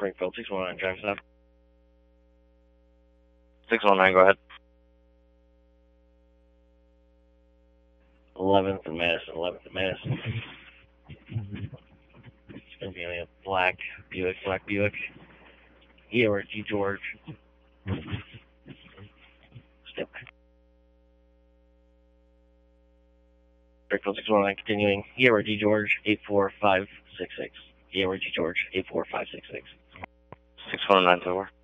Springfield, 619, drive stop. 619, go ahead. 11th and Madison, 11th and Madison. It's going to be a black Buick. EORG George. Step back. Springfield 619, continuing. EORG George, 84566. EORG George, 84566. 619, over.